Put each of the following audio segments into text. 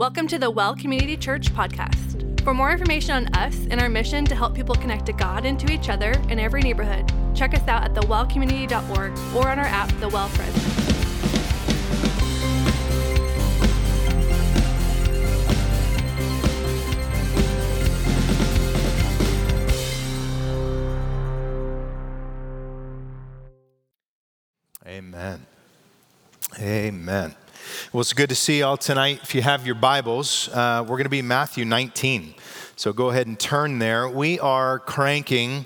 Welcome to the Well Community Church podcast. For more information on us and our mission to help people connect to God and to each other in every neighborhood, check us out at thewellcommunity.org or on our app, The Well Friends. Amen. Amen. Well, it's good to see you all tonight. If you have your Bibles, we're going to be in Matthew 19. So go ahead and turn there. We are cranking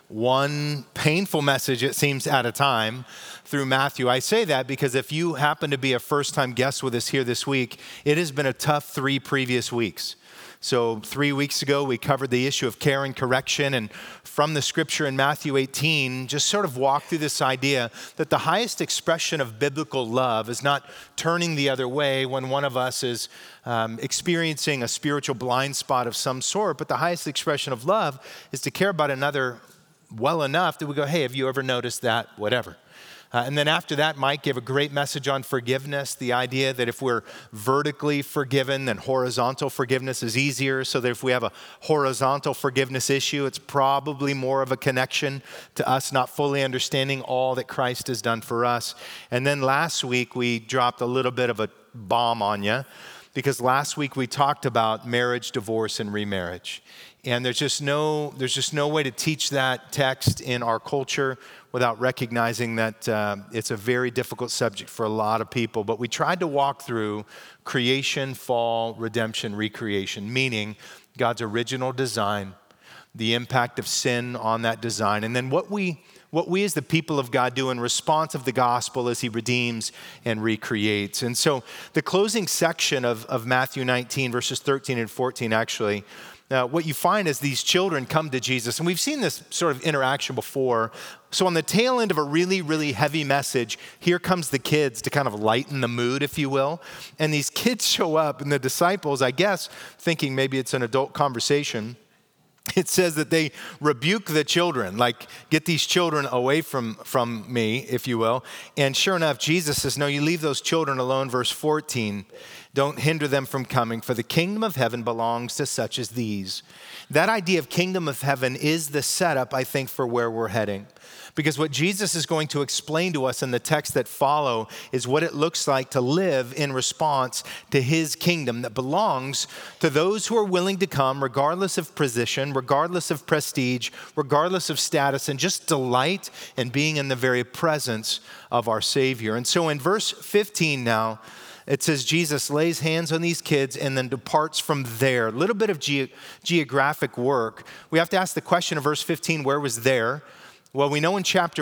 one painful message, it seems, at a time through Matthew. I say that because if you happen to be a first-time guest with us here this week, it has been a tough 3 previous weeks. So 3 weeks ago, we covered the issue of care and correction, and from the scripture in Matthew 18, just sort of walk through this idea that the highest expression of biblical love is not turning the other way when one of us is experiencing a spiritual blind spot of some sort, but the highest expression of love is to care about another well enough that we go, hey, have you ever noticed that? Whatever. And then after that, Mike gave a great message on forgiveness, the idea that if we're vertically forgiven, then horizontal forgiveness is easier, so that if we have a horizontal forgiveness issue, it's probably more of a connection to us not fully understanding all that Christ has done for us. And then last week, we dropped a little bit of a bomb on you, because last week we talked about marriage, divorce, and remarriage. And there's just no way to teach that text in our culture without recognizing that it's a very difficult subject for a lot of people. But we tried to walk through creation, fall, redemption, recreation, meaning God's original design, the impact of sin on that design, and then what we as the people of God do in response of the gospel as he redeems and recreates. And so the closing section of Matthew 19, verses 13 and 14, actually, what you find is these children come to Jesus, and we've seen this sort of interaction before. So on the tail end of a really, really heavy message, here comes the kids to kind of lighten the mood, if you will. And these kids show up, and the disciples, I guess, thinking maybe it's an adult conversation, it says that they rebuke the children, like, get these children away from me, if you will. And sure enough, Jesus says, no, you leave those children alone, verse 14. Don't hinder them from coming, for the kingdom of heaven belongs to such as these. That idea of kingdom of heaven is the setup, I think, for where we're heading. Because what Jesus is going to explain to us in the text that follow is what it looks like to live in response to his kingdom that belongs to those who are willing to come regardless of position, regardless of prestige, regardless of status, and just delight in being in the very presence of our Savior. And so in verse 15 now, it says Jesus lays hands on these kids and then departs from there. A little bit of geographic work. We have to ask the question of verse 15, where was there? Well, we know in chapter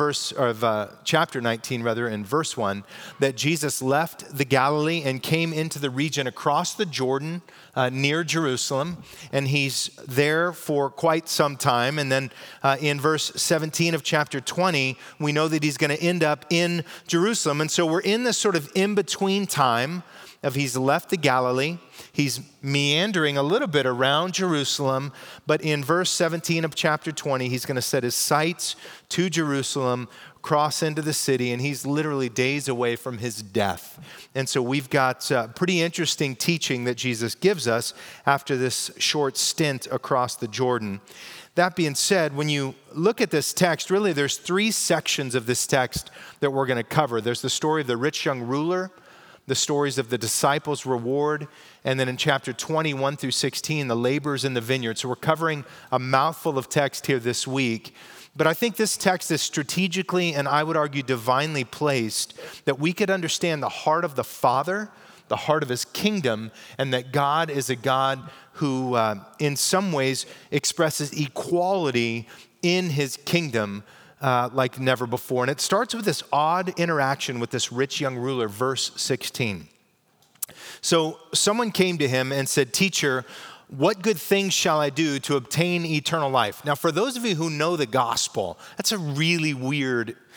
19, in verse 1, that Jesus left the Galilee and came into the region across the Jordan near Jerusalem, and he's there for quite some time. And then in verse 17 of chapter 20, we know that he's going to end up in Jerusalem. And so we're in this sort of in-between time of he's left the Galilee, he's meandering a little bit around Jerusalem, but in verse 17 of chapter 20, he's going to set his sights to Jerusalem, cross into the city, and he's literally days away from his death. And so we've got pretty interesting teaching that Jesus gives us after this short stint across the Jordan. That being said, when you look at this text, really there's 3 sections of this text that we're going to cover. There's the story of the rich young ruler, the stories of the disciples' reward, and then in chapter 21 through 16, the laborers in the vineyard. So we're covering a mouthful of text here this week. But I think this text is strategically, and I would argue divinely placed, that we could understand the heart of the Father, the heart of his kingdom, and that God is a God who in some ways expresses equality in his kingdom like never before. And it starts with this odd interaction with this rich young ruler, verse 16. So someone came to him and said, "Teacher, what good things shall I do to obtain eternal life?" Now, for those of you who know the gospel, that's a really weird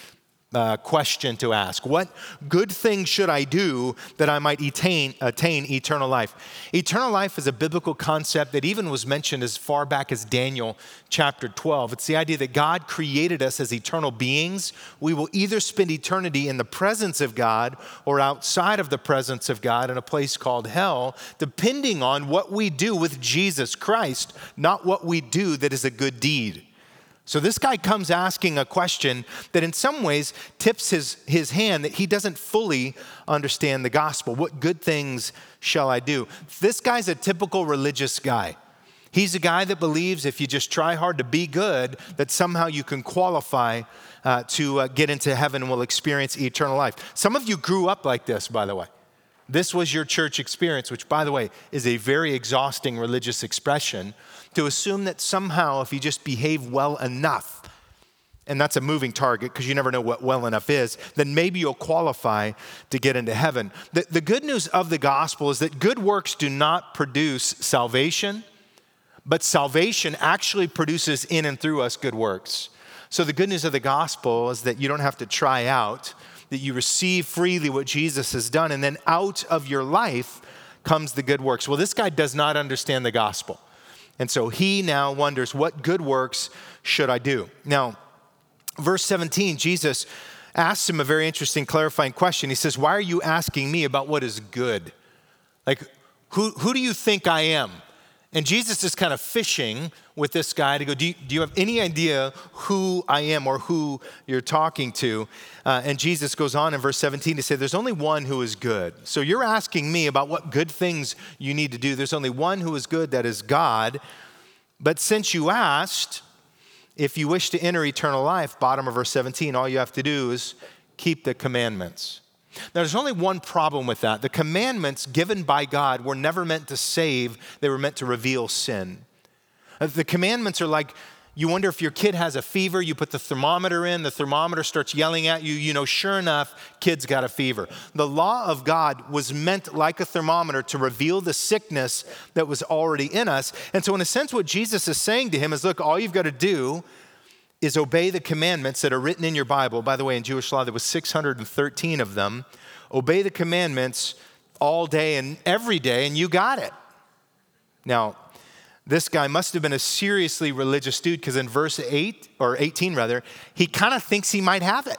question to ask. What good thing should I do that I might attain eternal life? Eternal life is a biblical concept that even was mentioned as far back as Daniel chapter 12. It's the idea that God created us as eternal beings. We will either spend eternity in the presence of God or outside of the presence of God in a place called hell, depending on what we do with Jesus Christ, not what we do that is a good deed. So this guy comes asking a question that in some ways tips his hand that he doesn't fully understand the gospel. What good things shall I do? This guy's a typical religious guy. He's a guy that believes if you just try hard to be good, that somehow you can qualify to get into heaven and will experience eternal life. Some of you grew up like this, by the way. This was your church experience, which, by the way, is a very exhausting religious expression, to assume that somehow if you just behave well enough, and that's a moving target because you never know what well enough is, then maybe you'll qualify to get into heaven. The good news of the gospel is that good works do not produce salvation, but salvation actually produces in and through us good works. So the good news of the gospel is that you don't have to try out, that you receive freely what Jesus has done, and then out of your life comes the good works. Well, this guy does not understand the gospel. And so he now wonders, what good works should I do? Now, verse 17, Jesus asks him a very interesting clarifying question. He says, why are you asking me about what is good? Like, who do you think I am? And Jesus is kind of fishing with this guy to go, do you have any idea who I am or who you're talking to? And Jesus goes on in verse 17 to say, there's only one who is good. So you're asking me about what good things you need to do. There's only one who is good, that is God. But since you asked, if you wish to enter eternal life, bottom of verse 17, all you have to do is keep the commandments. Now, there's only one problem with that. The commandments given by God were never meant to save. They were meant to reveal sin. The commandments are like, you wonder if your kid has a fever, you put the thermometer in, the thermometer starts yelling at you, you know, sure enough, kid's got a fever. The law of God was meant like a thermometer to reveal the sickness that was already in us. And so in a sense, what Jesus is saying to him is, look, all you've got to do is obey the commandments that are written in your Bible. By the way, in Jewish law, there was 613 of them. Obey the commandments all day and every day, and you got it. Now, this guy must have been a seriously religious dude, because in verse 18, he kind of thinks he might have it.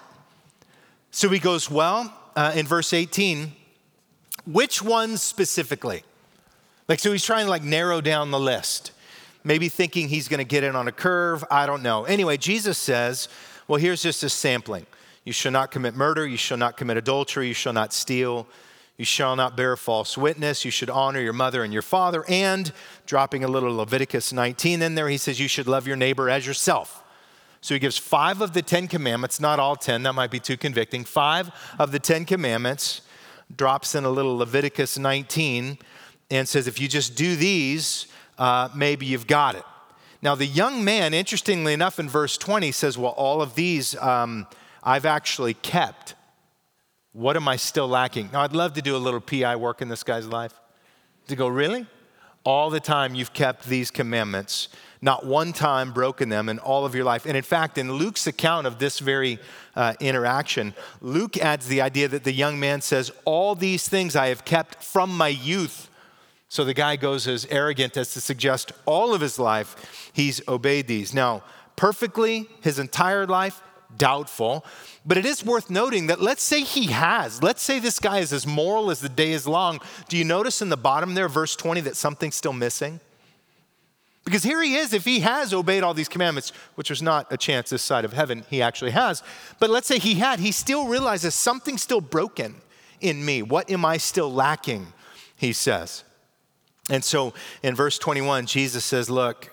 So he goes, well, in verse 18, which ones specifically? So he's trying to narrow down the list. Maybe thinking he's going to get in on a curve. I don't know. Anyway, Jesus says, well, here's just a sampling. You shall not commit murder. You shall not commit adultery. You shall not steal. You shall not bear false witness. You should honor your mother and your father. And dropping a little Leviticus 19 in there, he says you should love your neighbor as yourself. So he gives 5 of the 10 commandments, not all 10. That might be too convicting. 5 of the 10 commandments, drops in a little Leviticus 19 and says, if you just do these, maybe you've got it. Now, the young man, interestingly enough, in verse 20 says, well, all of these I've actually kept. What am I still lacking? Now, I'd love to do a little PI work in this guy's life. To go, really? All the time you've kept these commandments, not one time broken them in all of your life. And in fact, in Luke's account of this very interaction, Luke adds the idea that the young man says, all these things I have kept from my youth. So the guy goes as arrogant as to suggest all of his life he's obeyed these. Now, perfectly, his entire life, doubtful. But it is worth noting that let's say he has. Let's say this guy is as moral as the day is long. Do you notice in the bottom there, verse 20, that something's still missing? Because here he is, if he has obeyed all these commandments, which there's not a chance this side of heaven he actually has. But let's say he still realizes something's still broken in me. What am I still lacking, he says. And so in verse 21, Jesus says, look,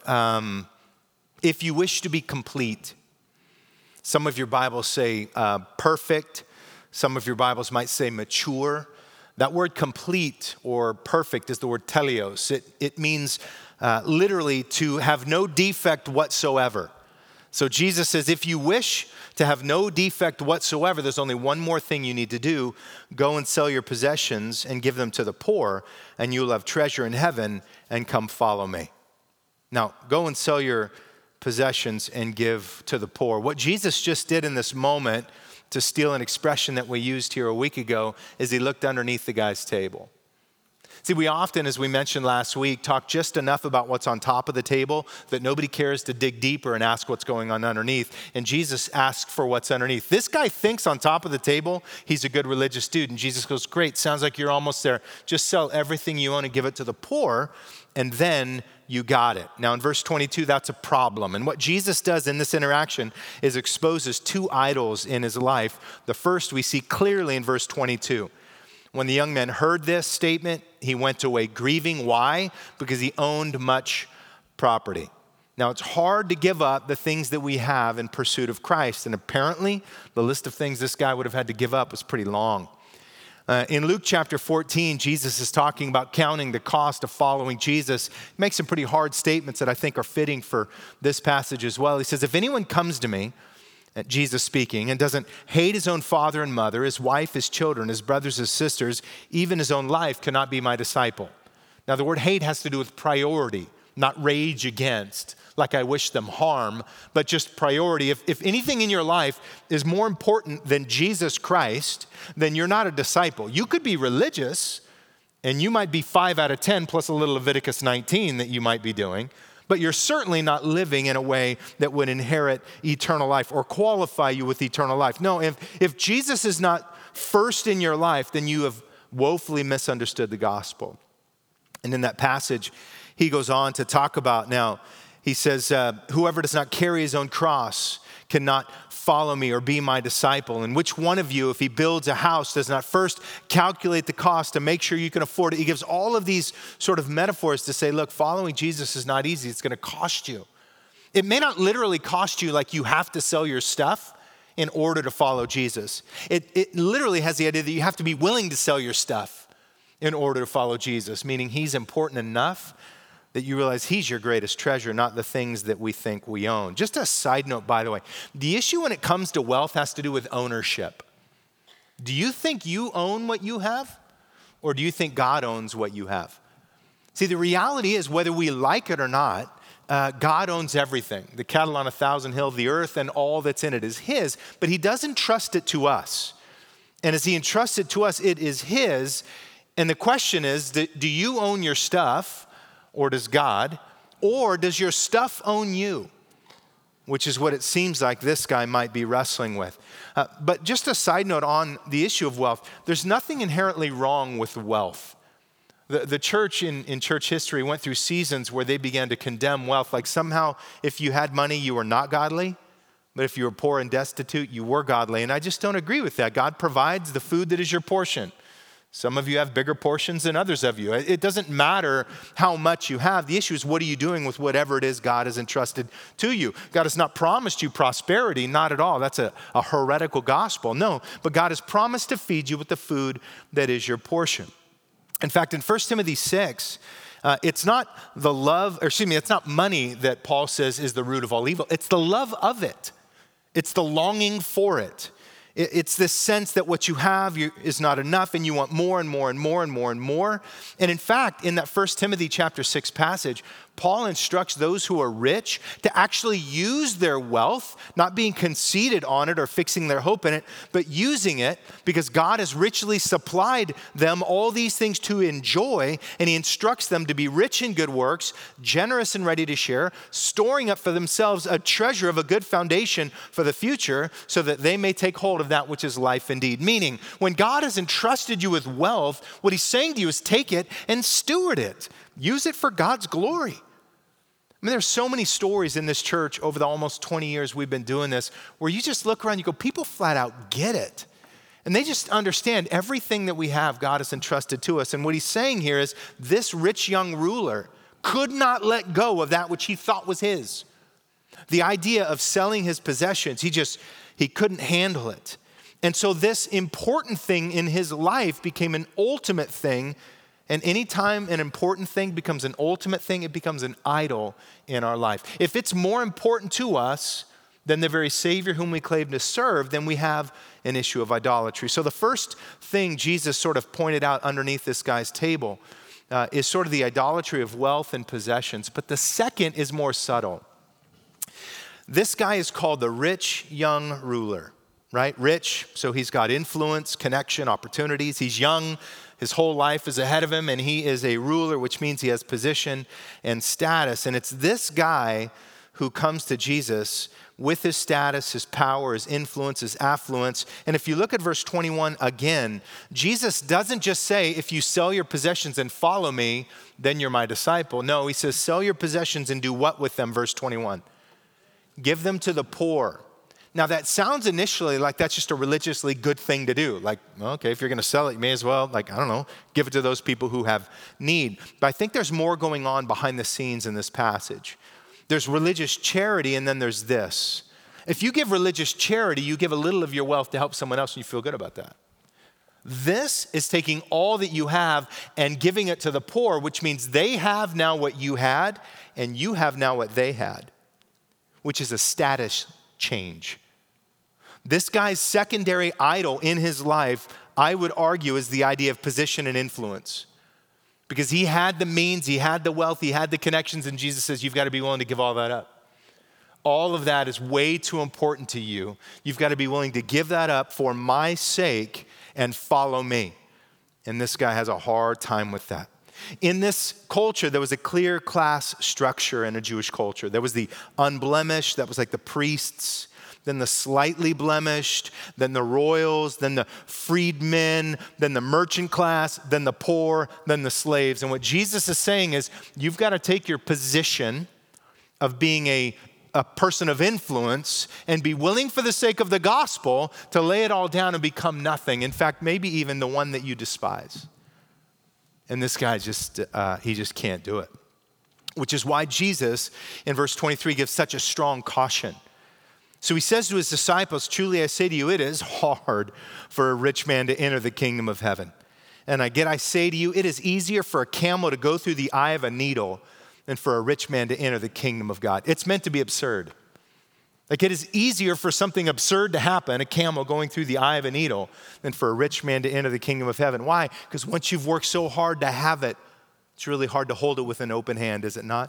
if you wish to be complete, some of your Bibles say perfect. Some of your Bibles might say mature. That word complete or perfect is the word teleos. It means literally to have no defect whatsoever. So Jesus says, if you wish to have no defect whatsoever, there's only one more thing you need to do. Go and sell your possessions and give them to the poor, and you'll have treasure in heaven, and come follow me. Now, go and sell your possessions and give to the poor. What Jesus just did in this moment to steal an expression that we used here a week ago, is he looked underneath the guy's table. See, we often, as we mentioned last week, talk just enough about what's on top of the table that nobody cares to dig deeper and ask what's going on underneath. And Jesus asked for what's underneath. This guy thinks on top of the table, he's a good religious dude. And Jesus goes, great, sounds like you're almost there. Just sell everything you own and give it to the poor, and then you got it. Now in verse 22, that's a problem. And what Jesus does in this interaction is exposes two idols in his life. The first we see clearly in verse 22. When the young man heard this statement, he went away grieving. Why? Because he owned much property. Now, it's hard to give up the things that we have in pursuit of Christ. And apparently, the list of things this guy would have had to give up was pretty long. In Luke chapter 14, Jesus is talking about counting the cost of following Jesus. He makes some pretty hard statements that I think are fitting for this passage as well. He says, if anyone comes to me, Jesus speaking, and doesn't hate his own father and mother, his wife, his children, his brothers, his sisters, even his own life, cannot be my disciple. Now, the word hate has to do with priority, not rage against, like I wish them harm, but just priority. If anything in your life is more important than Jesus Christ, then you're not a disciple. You could be religious, and you might be 5 out of 10 plus a little Leviticus 19 that you might be doing, but you're certainly not living in a way that would inherit eternal life or qualify you with eternal life. No, if Jesus is not first in your life, then you have woefully misunderstood the gospel. And in that passage, he goes on to talk about now, he says, whoever does not carry his own cross cannot follow me or be my disciple. And which one of you, if he builds a house, does not first calculate the cost to make sure you can afford it? He gives all of these sort of metaphors to say, look, following Jesus is not easy. It's going to cost you. It may not literally cost you like you have to sell your stuff in order to follow Jesus. It literally has the idea that you have to be willing to sell your stuff in order to follow Jesus, meaning he's important enough that you realize he's your greatest treasure, not the things that we think we own. Just a side note, by the way, the issue when it comes to wealth has to do with ownership. Do you think you own what you have? Or do you think God owns what you have? See, the reality is whether we like it or not, God owns everything. The cattle on 1,000 hills, the earth and all that's in it is his, but he doesn't entrust it to us. And as he entrusts it to us, it is his. And the question is, do you own your stuff? Or does God, or does your stuff own you? Which is what it seems like this guy might be wrestling with. But just a side note on the issue of wealth, there's nothing inherently wrong with wealth. The church in church history went through seasons where they began to condemn wealth, like somehow if you had money, you were not godly, but if you were poor and destitute, you were godly. And I just don't agree with that. God provides the food that is your portion. Some of you have bigger portions than others of you. It doesn't matter how much you have. The issue is, what are you doing with whatever it is God has entrusted to you? God has not promised you prosperity, not at all. That's a heretical gospel. No, but God has promised to feed you with the food that is your portion. In fact, in 1 Timothy 6, it's not it's not money that Paul says is the root of all evil. It's the love of it. It's the longing for it. It's this sense that what you have is not enough and you want more and more and more and more and more. And in fact, in that 1 Timothy chapter 6 passage, Paul instructs those who are rich to actually use their wealth, not being conceited on it or fixing their hope in it, but using it because God has richly supplied them all these things to enjoy, and he instructs them to be rich in good works, generous and ready to share, storing up for themselves a treasure of a good foundation for the future so that they may take hold of that which is life indeed. Meaning, when God has entrusted you with wealth, what he's saying to you is take it and steward it. Use it for God's glory. I mean, there's so many stories in this church over the almost 20 years we've been doing this where you just look around, you go, people flat out get it. And they just understand everything that we have, God has entrusted to us. And what he's saying here is this rich young ruler could not let go of that which he thought was his. The idea of selling his possessions, he couldn't handle it. And so this important thing in his life became an ultimate thing. And anytime an important thing becomes an ultimate thing, it becomes an idol in our life. If it's more important to us than the very Savior whom we claim to serve, then we have an issue of idolatry. So the first thing Jesus sort of pointed out underneath this guy's table is sort of the idolatry of wealth and possessions. But the second is more subtle. This guy is called the rich young ruler. right? Rich, so he's got influence, connection, opportunities. He's young. His whole life is ahead of him, and he is a ruler, which means he has position and status. And it's this guy who comes to Jesus with his status, his power, his influence, his affluence. And if you look at verse 21 again, Jesus doesn't just say, if you sell your possessions and follow me, then you're my disciple. No, he says, sell your possessions and do what with them? Verse 21. Give them to the poor. Now that sounds initially like that's just a religiously good thing to do. Like, okay, if you're going to sell it, you may as well, give it to those people who have need. But I think there's more going on behind the scenes in this passage. There's religious charity, and then there's this. If you give religious charity, you give a little of your wealth to help someone else, and you feel good about that. This is taking all that you have and giving it to the poor, which means they have now what you had, and you have now what they had, which is a status change. This guy's secondary idol in his life, I would argue, is the idea of position and influence. Because he had the means, he had the wealth, he had the connections, and Jesus says, you've got to be willing to give all that up. All of that is way too important to you. You've got to be willing to give that up for my sake and follow me. And this guy has a hard time with that. In this culture, there was a clear class structure in a Jewish culture. There was the unblemished, that was like the priests, then the slightly blemished, then the royals, then the freedmen, then the merchant class, then the poor, then the slaves. And what Jesus is saying is, you've got to take your position of being a person of influence and be willing for the sake of the gospel to lay it all down and become nothing. In fact, maybe even the one that you despise. And this guy he just can't do it. Which is why Jesus, in verse 23, gives such a strong caution. So he says to his disciples, truly I say to you, it is hard for a rich man to enter the kingdom of heaven. And I say to you, it is easier for a camel to go through the eye of a needle than for a rich man to enter the kingdom of God. It's meant to be absurd. Like it is easier for something absurd to happen, a camel going through the eye of a needle, than for a rich man to enter the kingdom of heaven. Why? Because once you've worked so hard to have it, it's really hard to hold it with an open hand, is it not?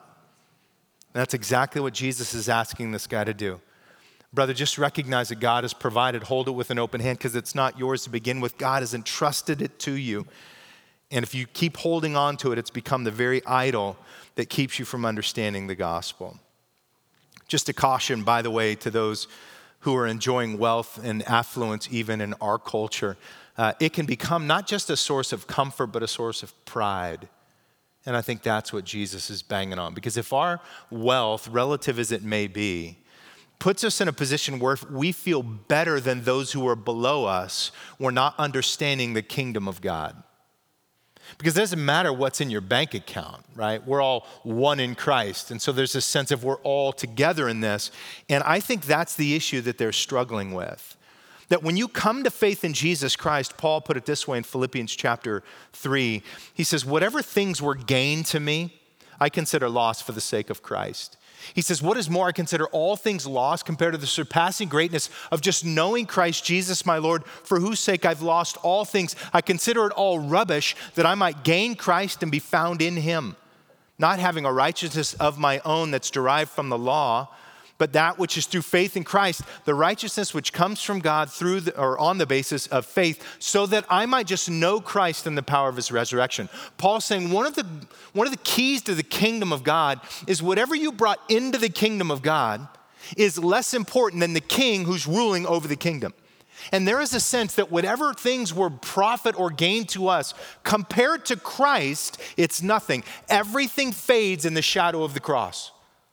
And that's exactly what Jesus is asking this guy to do. Brother, just recognize that God has provided. Hold it with an open hand because it's not yours to begin with. God has entrusted it to you. And if you keep holding on to it, it's become the very idol that keeps you from understanding the gospel. Just a caution, by the way, to those who are enjoying wealth and affluence even in our culture. It can become not just a source of comfort, but a source of pride. And I think that's what Jesus is banging on. Because if our wealth, relative as it may be, puts us in a position where we feel better than those who are below us, we're not understanding the kingdom of God. Because it doesn't matter what's in your bank account, right? We're all one in Christ. And so there's this sense of we're all together in this. And I think that's the issue that they're struggling with. That when you come to faith in Jesus Christ, Paul put it this way in Philippians chapter 3. He says, whatever things were gain to me, I consider loss for the sake of Christ. He says, what is more, I consider all things lost compared to the surpassing greatness of just knowing Christ Jesus my Lord, for whose sake I've lost all things. I consider it all rubbish that I might gain Christ and be found in him, not having a righteousness of my own that's derived from the law, but that which is through faith in Christ, the righteousness which comes from God on the basis of faith, so that I might just know Christ and the power of his resurrection. Paul's saying one of the keys to the kingdom of God is whatever you brought into the kingdom of God is less important than the king who's ruling over the kingdom. And there is a sense that whatever things were profit or gain to us, compared to Christ, it's nothing. Everything fades in the shadow of the cross.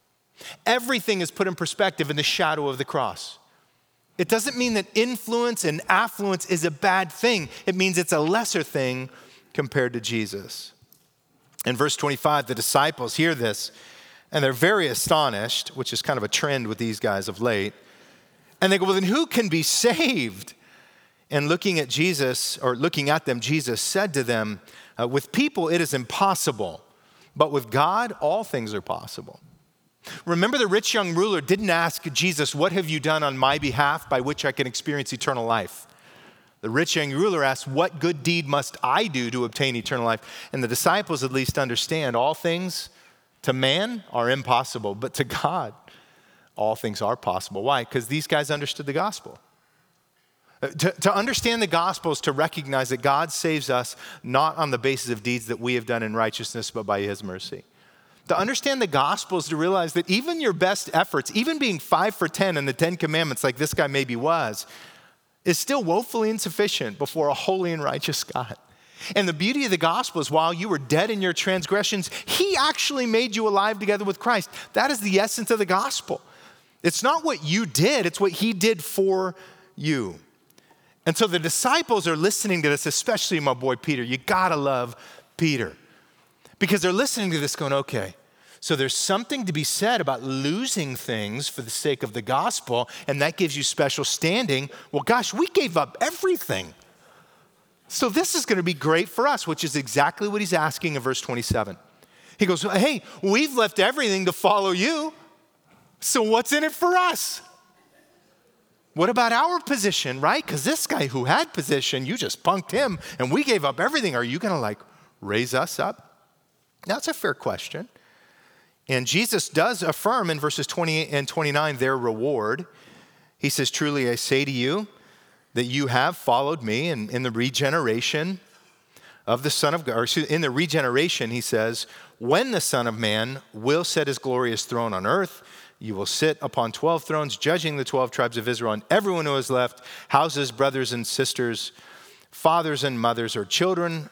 Everything is put in perspective in the shadow of the cross. It doesn't mean that influence and affluence is a bad thing. It means it's a lesser thing compared to Jesus. In verse 25, the disciples hear this, and they're very astonished, which is kind of a trend with these guys of late. And they go, well, then who can be saved? And looking at them, Jesus said to them, with people it is impossible, but with God all things are possible. Remember, the rich young ruler didn't ask Jesus, what have you done on my behalf by which I can experience eternal life? The rich young ruler asked, what good deed must I do to obtain eternal life? And the disciples at least understand all things to man are impossible, but to God, all things are possible. Why? Because these guys understood the gospel. To understand the gospel is to recognize that God saves us not on the basis of deeds that we have done in righteousness, but by his mercy. To understand the gospel is to realize that even your best efforts, even being 5 for 10 in the 10 commandments like this guy maybe was, is still woefully insufficient before a holy and righteous God. And the beauty of the gospel is while you were dead in your transgressions, he actually made you alive together with Christ. That is the essence of the gospel. It's not what you did, it's what he did for you. And so the disciples are listening to this, especially my boy Peter. You gotta love Peter. Because they're listening to this going, okay, so there's something to be said about losing things for the sake of the gospel, and that gives you special standing. Well, gosh, we gave up everything. So this is going to be great for us, which is exactly what he's asking in verse 27. He goes, hey, we've left everything to follow you. So what's in it for us? What about our position, right? Because this guy who had position, you just punked him and we gave up everything. Are you going to raise us up? That's a fair question. And Jesus does affirm in verses 28 and 29 their reward. He says, truly I say to you that you have followed me in the regeneration of the Son of God. Or in the regeneration, he says, when the Son of Man will set his glorious throne on earth, you will sit upon 12 thrones, judging the 12 tribes of Israel, and everyone who has left houses, brothers and sisters, fathers and mothers, or children,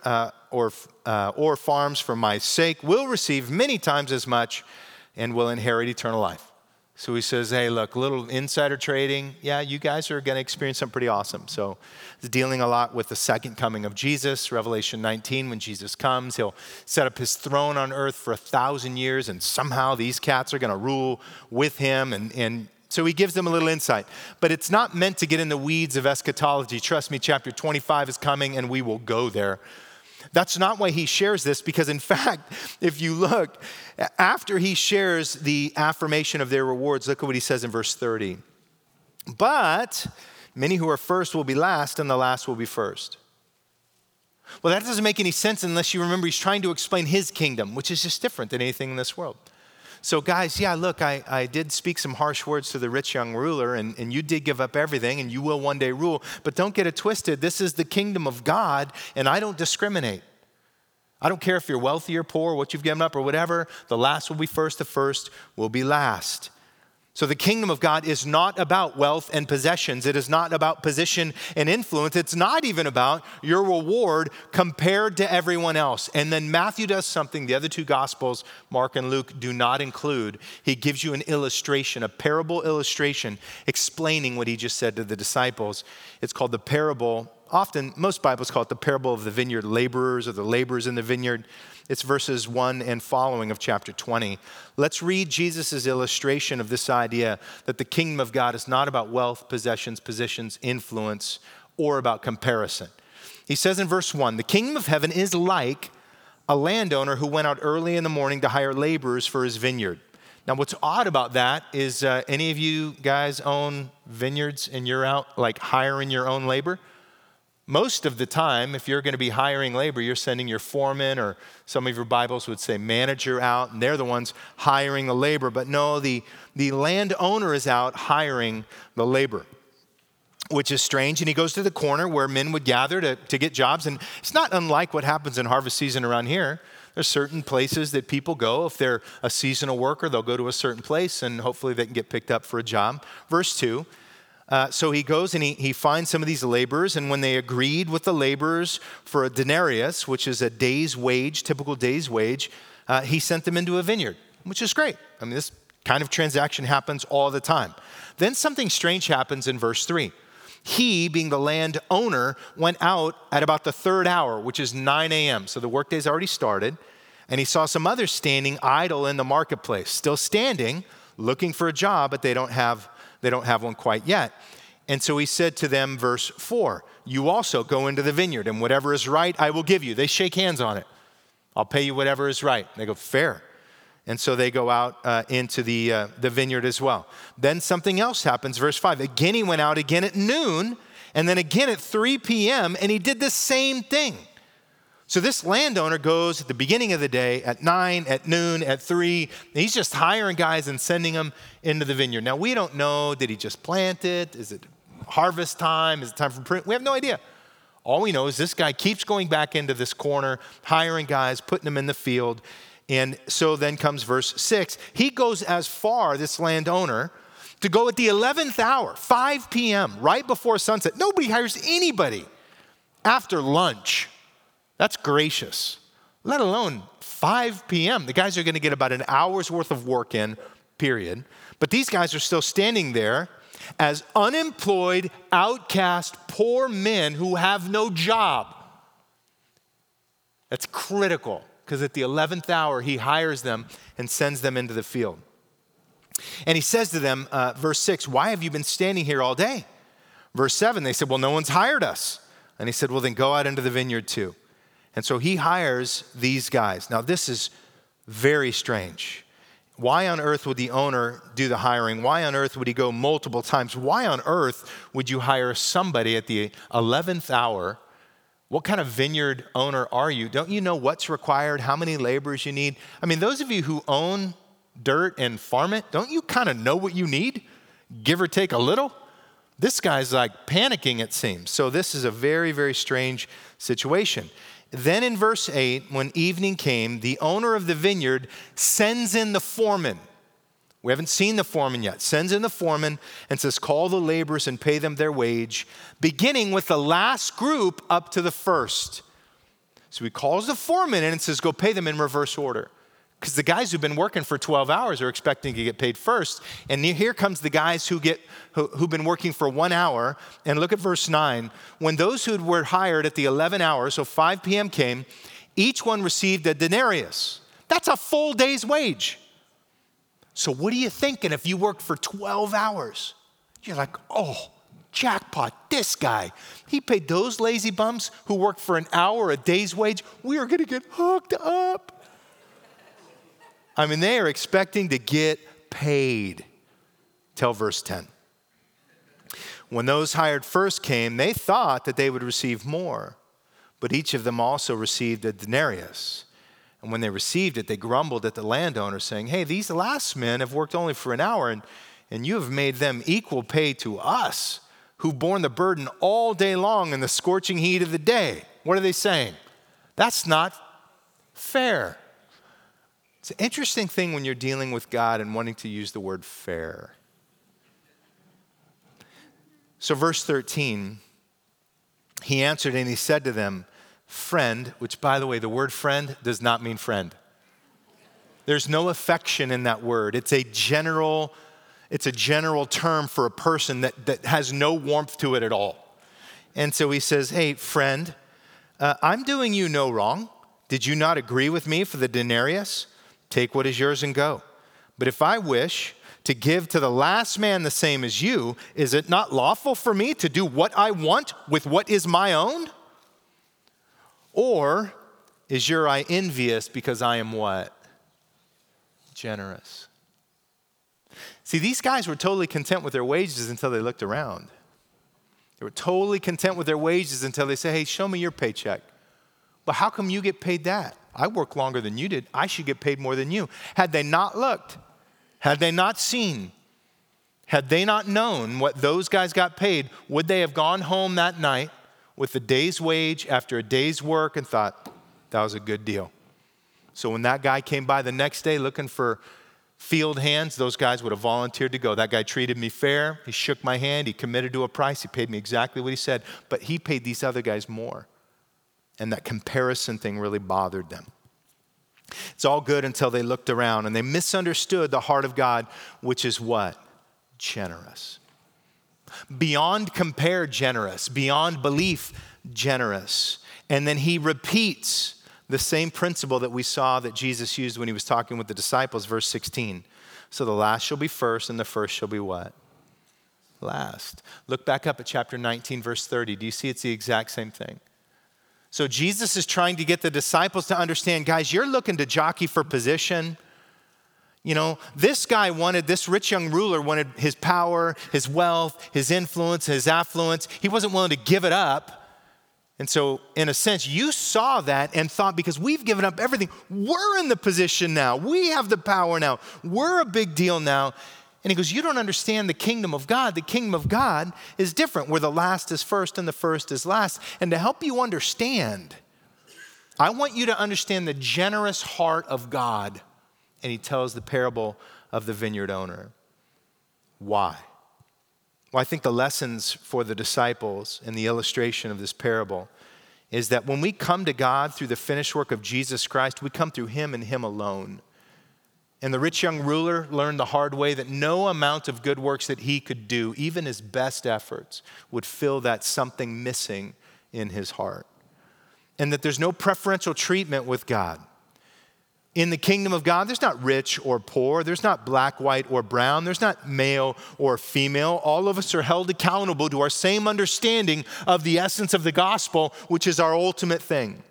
or farms for my sake will receive many times as much and will inherit eternal life. So he says, hey, look, a little insider trading. Yeah, you guys are going to experience something pretty awesome. So he's dealing a lot with the second coming of Jesus. Revelation 19, when Jesus comes, he'll set up his throne on earth for 1,000 years, and somehow these cats are going to rule with him. And so he gives them a little insight. But it's not meant to get in the weeds of eschatology. Trust me, chapter 25 is coming, and we will go there. That's not why he shares this, because in fact, if you look, after he shares the affirmation of their rewards, look at what he says in verse 30. But many who are first will be last, and the last will be first. Well, that doesn't make any sense unless you remember he's trying to explain his kingdom, which is just different than anything in this world. So guys, yeah, look, I did speak some harsh words to the rich young ruler, and you did give up everything, and you will one day rule. But don't get it twisted. This is the kingdom of God, and I don't discriminate. I don't care if you're wealthy or poor, what you've given up or whatever. The last will be first, the first will be last. So the kingdom of God is not about wealth and possessions. It is not about position and influence. It's not even about your reward compared to everyone else. And then Matthew does something the other two gospels, Mark and Luke, do not include. He gives you an illustration, a parable illustration, explaining what he just said to the disciples. It's called the parable. Often, most Bibles call it the parable of the vineyard laborers, or the laborers in the vineyard. It's verses 1 and following of chapter 20. Let's read Jesus' illustration of this idea that the kingdom of God is not about wealth, possessions, positions, influence, or about comparison. He says in verse 1, the kingdom of heaven is like a landowner who went out early in the morning to hire laborers for his vineyard. Now, what's odd about that is any of you guys own vineyards and you're out hiring your own labor? Most of the time, if you're going to be hiring labor, you're sending your foreman, or some of your Bibles would say manager, out, and they're the ones hiring the labor. But no, the landowner is out hiring the labor, which is strange. And he goes to the corner where men would gather to get jobs. And it's not unlike what happens in harvest season around here. There's certain places that people go. If they're a seasonal worker, they'll go to a certain place, and hopefully they can get picked up for a job. Verse 2. So he goes and he finds some of these laborers, and when they agreed with the laborers for a denarius, which is a day's wage, typical day's wage, he sent them into a vineyard, which is great. I mean, this kind of transaction happens all the time. Then something strange happens in verse 3. He, being the landowner, went out at about the third hour, which is 9 a.m. So the workday's already started, and he saw some others standing idle in the marketplace, still standing, looking for a job, but they don't have one quite yet. And so he said to them, verse 4, you also go into the vineyard, and whatever is right, I will give you. They shake hands on it. I'll pay you whatever is right. They go, fair. And so they go out into the vineyard as well. Then something else happens, verse 5. Again, he went out again at noon, and then again at 3 p.m., and he did the same thing. So this landowner goes at the beginning of the day, at 9, at noon, at 3. He's just hiring guys and sending them into the vineyard. Now, we don't know, did he just plant it? Is it harvest time? Is it time for print? We have no idea. All we know is this guy keeps going back into this corner, hiring guys, putting them in the field. And so then comes verse 6. He goes as far, this landowner, to go at the 11th hour, 5 p.m., right before sunset. Nobody hires anybody after lunch. That's gracious. Let alone 5 p.m. The guys are going to get about an hour's worth of work in, period. But these guys are still standing there as unemployed, outcast, poor men who have no job. That's critical, because at the 11th hour, he hires them and sends them into the field. And he says to them, verse 6, why have you been standing here all day? Verse 7, they said, well, no one's hired us. And he said, well, then go out into the vineyard too. And so he hires these guys. Now, this is very strange. Why on earth would the owner do the hiring? Why on earth would he go multiple times? Why on earth would you hire somebody at the 11th hour? What kind of vineyard owner are you? Don't you know what's required, how many laborers you need? I mean, those of you who own dirt and farm it, don't you kind of know what you need? Give or take a little? This guy's like panicking, it seems. So this is a very, very strange situation. Then in verse 8, when evening came, the owner of the vineyard sends in the foreman. We haven't seen the foreman yet. Sends in the foreman and says, call the laborers and pay them their wage, beginning with the last group up to the first. So he calls the foreman in and says, go pay them in reverse order. Because the guys who've been working for 12 hours are expecting to get paid first. And here comes the guys who've been working for 1 hour. And look at verse 9. When those who were hired at the 11 hours, so 5 p.m. came, each one received a denarius. That's a full day's wage. So what are you thinking if you worked for 12 hours? You're like, oh, jackpot, this guy. He paid those lazy bums who worked for an hour a day's wage. We are going to get hooked up. I mean, they are expecting to get paid. Till verse 10. When those hired first came, they thought that they would receive more, but each of them also received a denarius. And when they received it, they grumbled at the landowner, saying, hey, these last men have worked only for an hour, and you have made them equal pay to us, who've borne the burden all day long in the scorching heat of the day. What are they saying? That's not fair. It's an interesting thing when you're dealing with God and wanting to use the word fair. So verse 13, he answered and he said to them, friend, which by the way, the word friend does not mean friend. There's no affection in that word. It's a general term for a person that has no warmth to it at all. And so he says, hey, friend, I'm doing you no wrong. Did you not agree with me for the denarius? Take what is yours and go. But if I wish to give to the last man the same as you, is it not lawful for me to do what I want with what is my own? Or is your eye envious because I am what? Generous. See, these guys were totally content with their wages until they looked around. They were totally content with their wages until they said, hey, show me your paycheck. But how come you get paid that? I work longer than you did. I should get paid more than you. Had they not looked, had they not seen, had they not known what those guys got paid, would they have gone home that night with a day's wage after a day's work and thought, that was a good deal? So when that guy came by the next day looking for field hands, those guys would have volunteered to go. That guy treated me fair. He shook my hand. He committed to a price. He paid me exactly what he said. But he paid these other guys more. And that comparison thing really bothered them. It's all good until they looked around and they misunderstood the heart of God, which is what? Generous. Beyond compare generous, beyond belief generous. And then he repeats the same principle that we saw that Jesus used when he was talking with the disciples, verse 16. So the last shall be first and the first shall be what? Last. Look back up at chapter 19, verse 30. Do you see it's the exact same thing? So Jesus is trying to get the disciples to understand, guys, you're looking to jockey for position. You know, this rich young ruler wanted his power, his wealth, his influence, his affluence. He wasn't willing to give it up. And so, in a sense, you saw that and thought, because we've given up everything, we're in the position now. We have the power now. We're a big deal now. And he goes, you don't understand the kingdom of God. The kingdom of God is different, where the last is first and the first is last. And to help you understand, I want you to understand the generous heart of God. And he tells the parable of the vineyard owner. Why? Well, I think the lessons for the disciples in the illustration of this parable is that when we come to God through the finished work of Jesus Christ, we come through him and him alone. And the rich young ruler learned the hard way that no amount of good works that he could do, even his best efforts, would fill that something missing in his heart. And that there's no preferential treatment with God. In the kingdom of God, there's not rich or poor. There's not black, white, or brown. There's not male or female. All of us are held accountable to our same understanding of the essence of the gospel, which is our ultimate thing.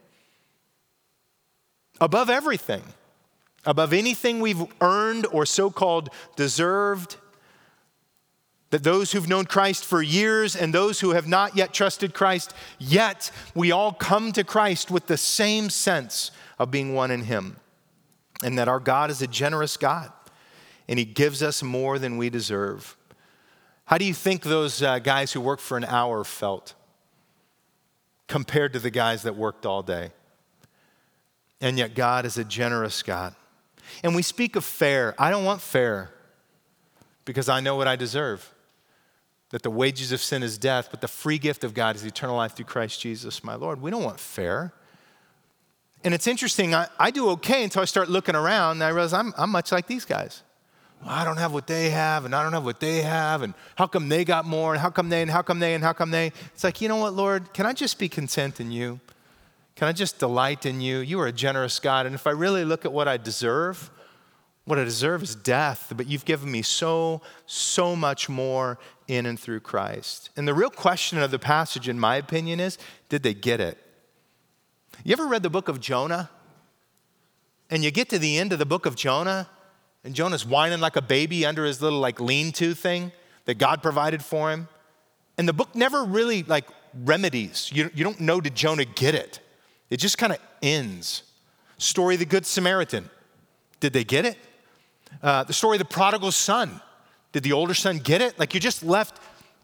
Above everything. Above anything we've earned or so-called deserved, that those who've known Christ for years and those who have not yet trusted Christ, yet we all come to Christ with the same sense of being one in him. And that our God is a generous God, and he gives us more than we deserve. How do you think those guys who worked for an hour felt compared to the guys that worked all day? And yet God is a generous God. And we speak of fair. I don't want fair because I know what I deserve. That the wages of sin is death, but the free gift of God is eternal life through Christ Jesus, my Lord. We don't want fair. And it's interesting, I do okay until I start looking around and I realize I'm much like these guys. Well, I don't have what they have, and I don't have what they have, and how come they got more, and how come they, and how come they, and how come they? It's like, you know what, Lord, can I just be content in you? Can I just delight in you? You are a generous God, and if I really look at what I deserve is death, but you've given me so much more in and through Christ. And the real question of the passage, in my opinion, is, did they get it? You ever read the book of Jonah? And you get to the end of the book of Jonah, and Jonah's whining like a baby under his little lean-to thing that God provided for him. And the book never really remedies. You don't know, did Jonah get it? It just kind of ends. Story of the Good Samaritan. Did they get it? The story of the prodigal son. Did the older son get it? You're just left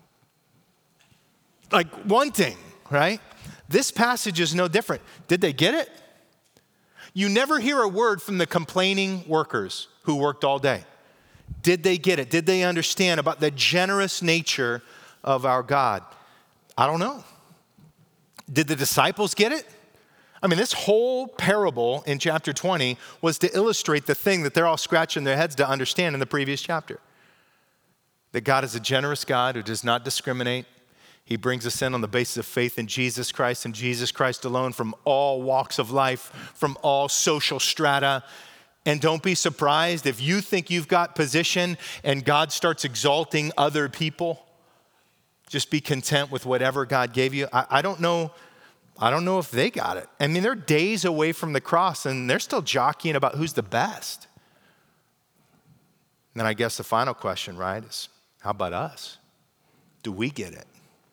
wanting, right? This passage is no different. Did they get it? You never hear a word from the complaining workers who worked all day. Did they get it? Did they understand about the generous nature of our God? I don't know. Did the disciples get it? I mean, this whole parable in chapter 20 was to illustrate the thing that they're all scratching their heads to understand in the previous chapter. That God is a generous God who does not discriminate. He brings us in on the basis of faith in Jesus Christ and Jesus Christ alone, from all walks of life, from all social strata. And don't be surprised if you think you've got position and God starts exalting other people. Just be content with whatever God gave you. I don't know if they got it. I mean, they're days away from the cross and they're still jockeying about who's the best. And then I guess the final question, right, is how about us? Do we get it?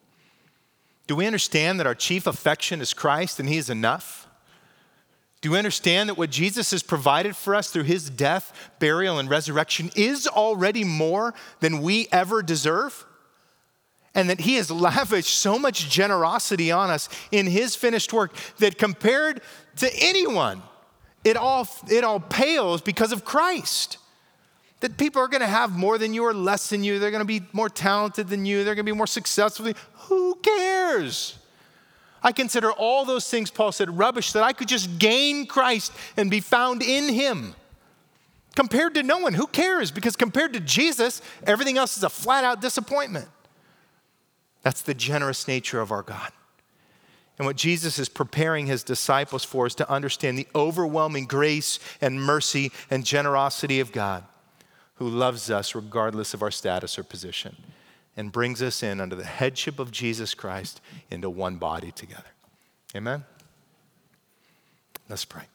Do we understand that our chief affection is Christ and he is enough? Do we understand that what Jesus has provided for us through his death, burial, and resurrection is already more than we ever deserve? And that he has lavished so much generosity on us in his finished work that compared to anyone, it all pales because of Christ. That people are going to have more than you or less than you. They're going to be more talented than you. They're going to be more successful than you. Who cares? I consider all those things, Paul said, rubbish, that I could just gain Christ and be found in him. Compared to no one, who cares? Because compared to Jesus, everything else is a flat-out disappointment. That's the generous nature of our God. And what Jesus is preparing his disciples for is to understand the overwhelming grace and mercy and generosity of God, who loves us regardless of our status or position and brings us in under the headship of Jesus Christ into one body together. Amen? Let's pray.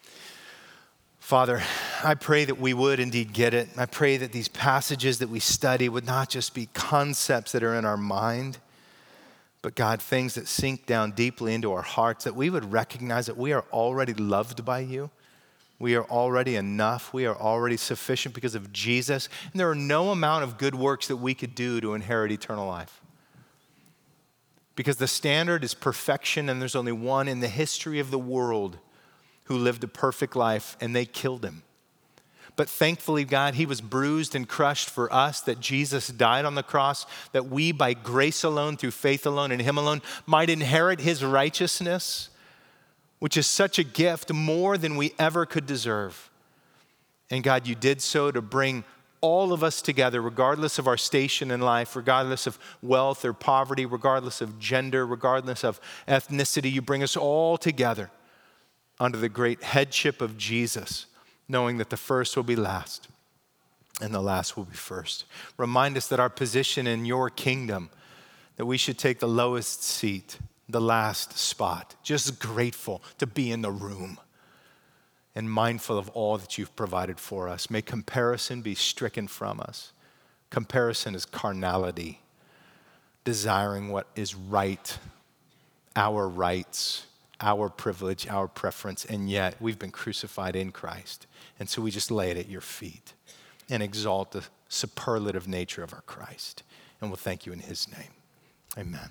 Father, I pray that we would indeed get it. I pray that these passages that we study would not just be concepts that are in our mind, but God, things that sink down deeply into our hearts, that we would recognize that we are already loved by you, We are already enough. We are already sufficient because of Jesus. And there are no amount of good works that we could do to inherit eternal life. Because the standard is perfection, and there's only one in the history of the world who lived a perfect life, and they killed him. But thankfully, God, he was bruised and crushed for us, that Jesus died on the cross, that we, by grace alone, through faith alone, in him alone, might inherit his righteousness, which is such a gift, more than we ever could deserve. And God, you did so to bring all of us together, regardless of our station in life, regardless of wealth or poverty, regardless of gender, regardless of ethnicity. You bring us all together under the great headship of Jesus, knowing that the first will be last and the last will be first. Remind us that our position in your kingdom, that we should take the lowest seat, the last spot, just grateful to be in the room and mindful of all that you've provided for us. May comparison be stricken from us. Comparison is carnality, desiring what is right, our rights, our privilege, our preference, and yet we've been crucified in Christ. And so we just lay it at your feet and exalt the superlative nature of our Christ. And we'll thank you in his name. Amen.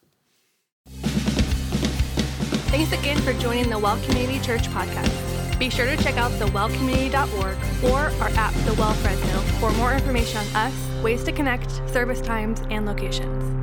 Thanks again for joining the Well Community Church podcast. Be sure to check out thewellcommunity.org or our app, The Well Fresno, for more information on us, ways to connect, service times, and locations.